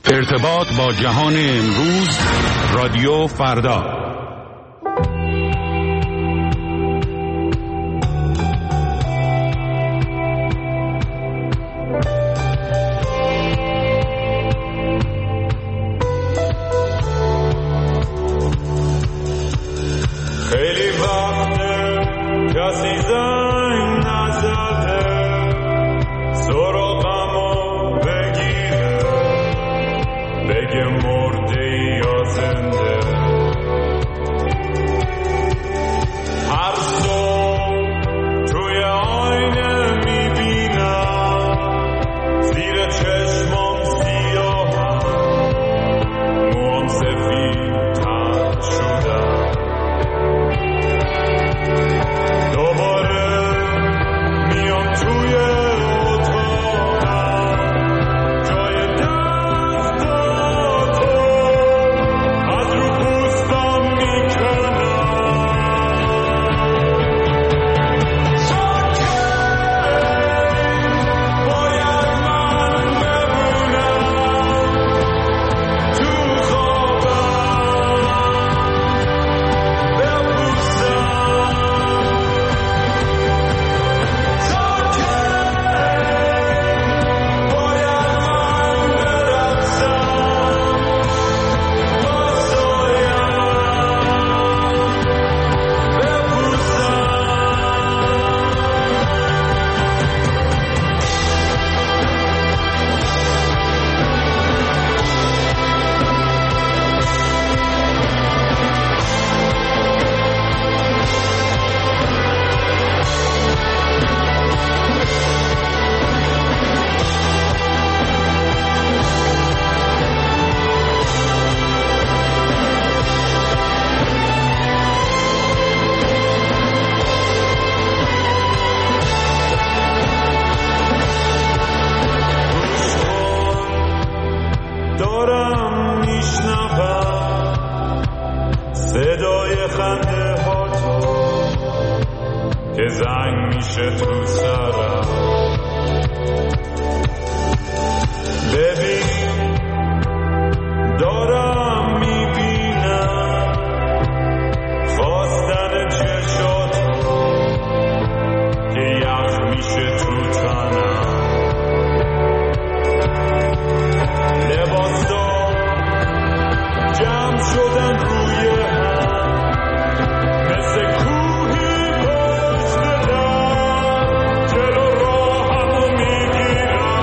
ارتباط با جهان امروز، رادیو فردا. خیلی وقته کسی زنگ نزده سراغمو بگیره بگه مرده یا زنده. هر صبح توی آینه میبینم زیر چشمام سیاهم، موام سفید تر شدم. دوباره میام توی اتاقم، جای دستاتو از رو پوستم میکنم. ساکت باید من بمونم تو خوابم بپوسم. دارم میشنوم صدای خنده ها تو که زنگ میشه تو سرم. ببین دارم میبینم خواستن چشاتو که یخ میشه تو تنم. لباسا جمع شدن روی هم مثل کوهی پشت در، جلو راهمو میگیرم.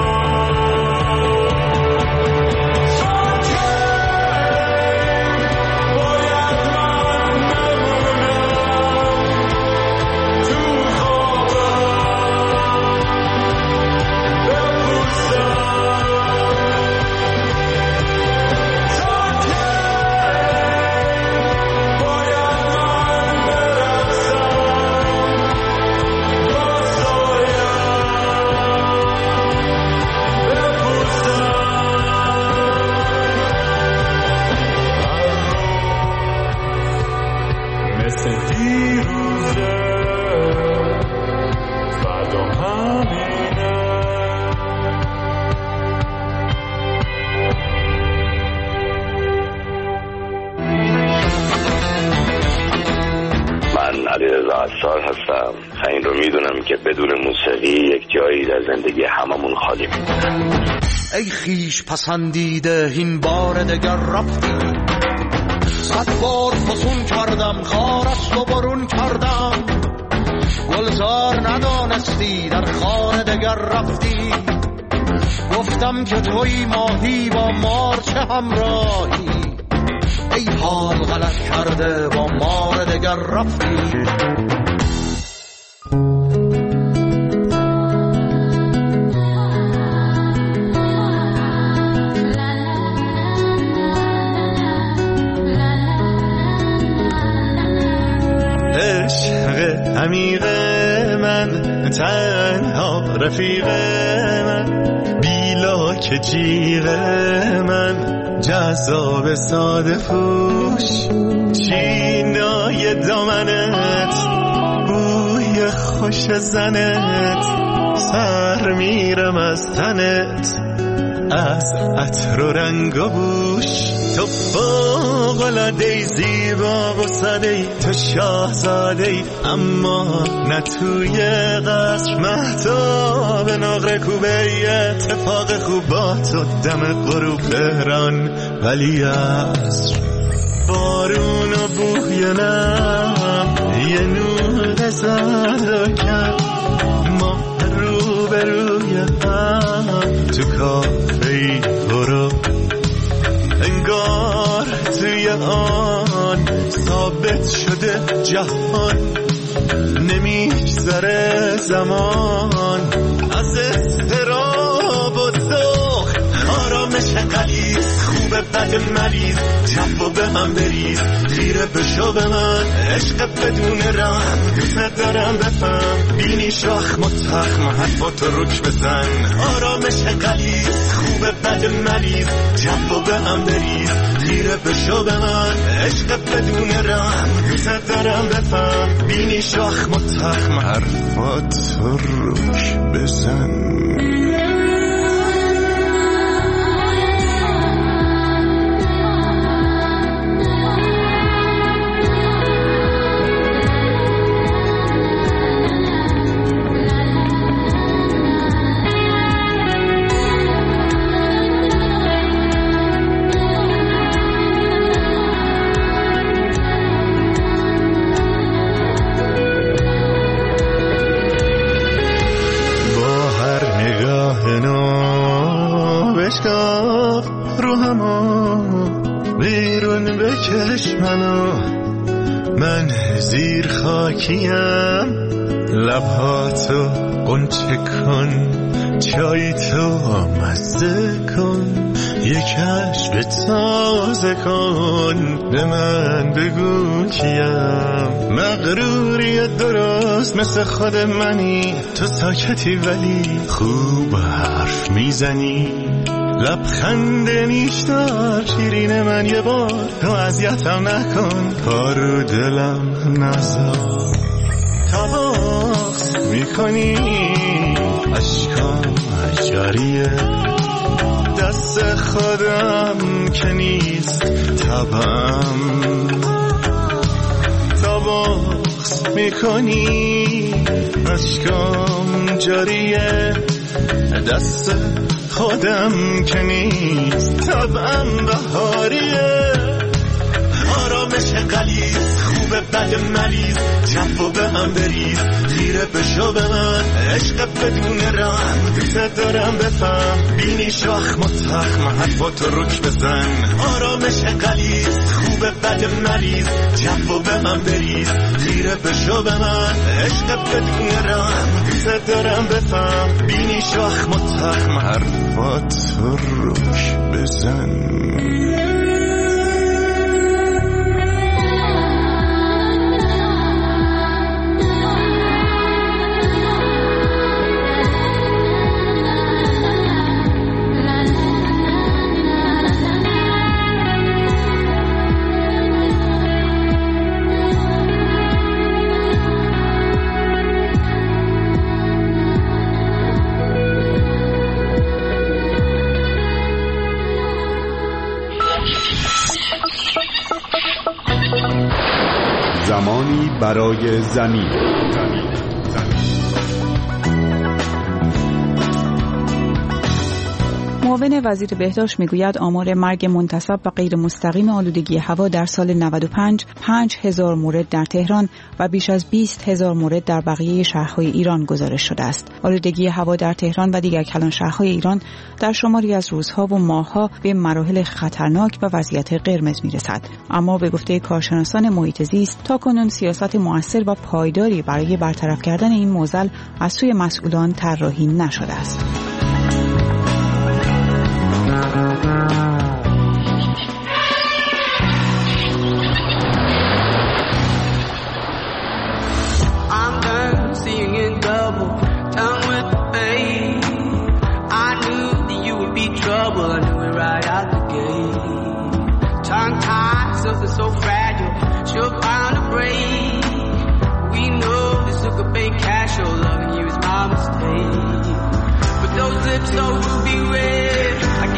ساکت باید من بمونم تو خوابم بپوسم. عطار هستم. این رو میدونم که بدون موسیقی یک جایی در زندگی هممون خالی میمونه. ای خیش پسندیده این بار دگر رفتی، 100 بار فسون کردم خارست و برون کردم، گلزار ندانستی در خانه دگر رفتی. گفتم که توی ماهی با مار چه همراهی، ای حال غلط کرده با مار دگر رفتی. عشق عمیق من، تنها رفیق من، بیلاک جیغ من، جذاب ساده پوش، چینای دامنت، بوی خوش زنت، سر میرم از تنت، از عطر و رنگ و بوش. تو فوق‌العاده‌ای، زیبا و ساده‌ای، تو شاهزاده‌ای، اما نه توی قصر. مهتاب نقره کوبه اتفاق خوب با تو دم غروب تهران ولی عصر. بارون و بوی نم یه نور زد کرد، ما روبروی هم تو کافه‌ای برو. انگار توی آن ثابت شده جهان، نمیگذره زمان از اضطراب و ذوق. آرامش غلیظ، خوبه بد مریض، جنبو به هم بریز، خیره بشو به من، عشق بدون رحم، دوست دارم بفهم، بینی شاخ متخم، حرفاتو روش بزن. آرامش غلیظ، خوبه بد مریض، جنبو به هم بریز، خیره بشو به من، عشق بدون رحم، دوست دارم بفهم، بینی شاخ متخم، حرفاتو روش بزن. من زیر خاکیم، لبهاتو قنچه کن، چای تو مزه کن، یک کشف تازه کن، به من بگو کیم. مغروری درست مثل خود منی، تو ساکتی ولی خوب حرف میزنی. لبخند نیشدار شیرین من، یه بار تو اذیتم نکن، کارو دلم نذار. تباس میکنی اشکام جاریه، دست خودم که نیست تبم. تباس میکنی اشکام جاریه، دست خودم که نیست طبعم بهاریه. آرامش غلیظ، خوبه بد مریض، جنبو به هم بریز، خیره بشو به من، عشق بدون رحم، دوست دارم بفهم، بینی شاخ متخم، حرفاتو روش بزن. آرامش غلیظ، خوبه بد مریض، جنبو به هم بریز، خیره بشو به من، عشق بدون رحم، دوست دارم بفهم، بینی شاخ متخم، حرفاتو روش بزن. زمانی برای زمین. معاون وزیر بهداشت میگوید آمار مرگ منتسب و غیر مستقیم آلودگی هوا در سال 95 5,000 مورد در تهران و بیش از 20,000 مورد در بقیه شهرهای ایران گزارش شده است. آلودگی هوا در تهران و دیگر کلان شهرهای ایران در شماری از روزها و ماهها به مراحل خطرناک و وضعیت قرمز میرسد. اما به گفته کارشناسان محیط زیست تاکنون سیاست مؤثر و پایداری برای برطرف کردن این معضل از سوی مسئولان طراحی نشده است. Lips so ruby red, I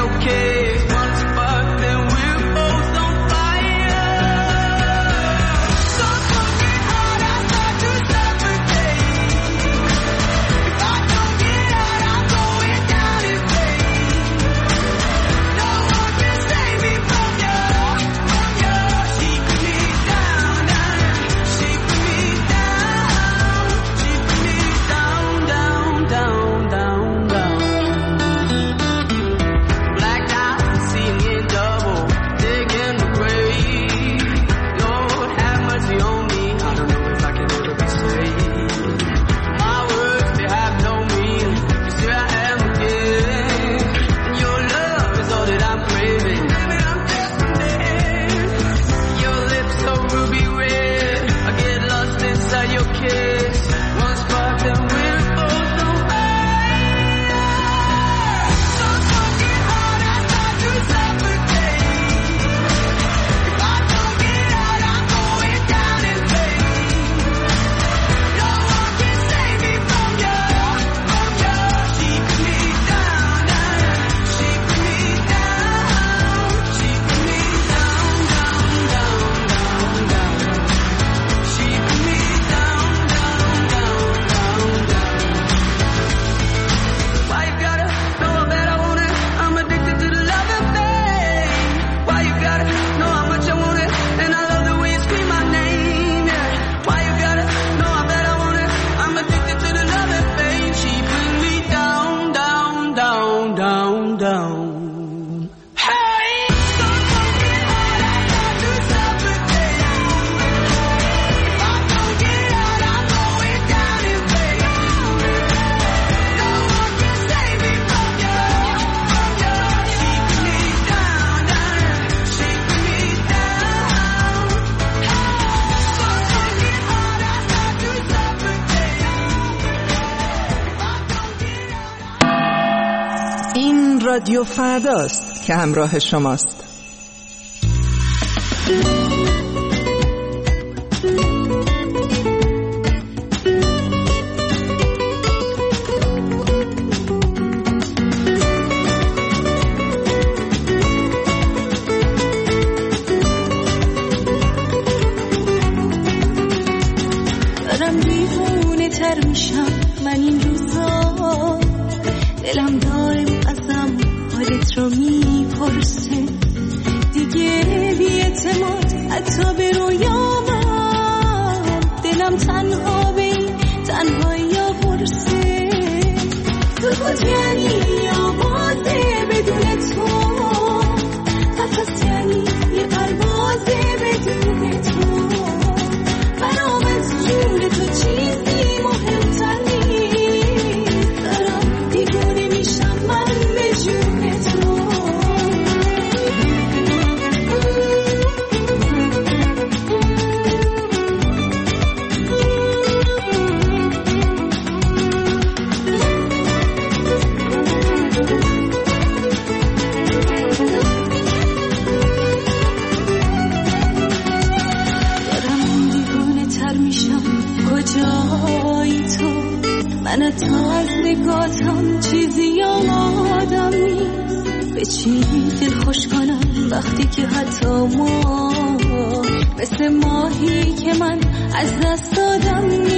رادیو فرداست که همراه شماست. دارم دیوونه تر میشم من این روزا، دلم دارم ازم حالت رو میپرسه، دیگه بی‌اعتماد حتی به رویامم، دلم تنها به این تنهایی ها برسه، سکوت یعنی آوازه بدون تو، نفس یعنی یه پروازه بدون تو، برام از جون تو چیزی مهمتر نیست، دارم دیوونه میشم من به جون تو. کجایی تو؟ من تا از نگاتم چیزی یادم نیست، به چی دل خوش کنم وقتی که حتی ما مثل ماهی که من از دست دادم نیست.